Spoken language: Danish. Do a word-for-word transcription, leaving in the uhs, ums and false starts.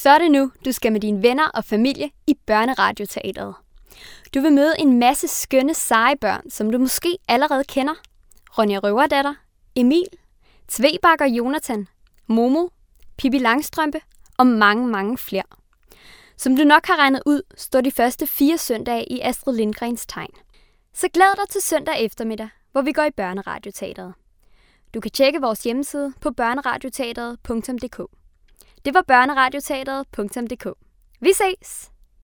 Så er det nu, du skal med dine venner og familie i Børneradioteatret. Du vil møde en masse skønne, seje børn, som du måske allerede kender. Ronja Røverdatter, Emil, Tvebak og Jonathan, Momo, Pippi Langstrømpe og mange, mange flere. Som du nok har regnet ud, står de første fire søndage i Astrid Lindgrens tegn. Så glæd dig til søndag eftermiddag, hvor vi går i Børneradioteatret. Du kan tjekke vores hjemmeside på børneradioteatret punktum d k. Det var børneradioteatret punktum d k. Vi ses!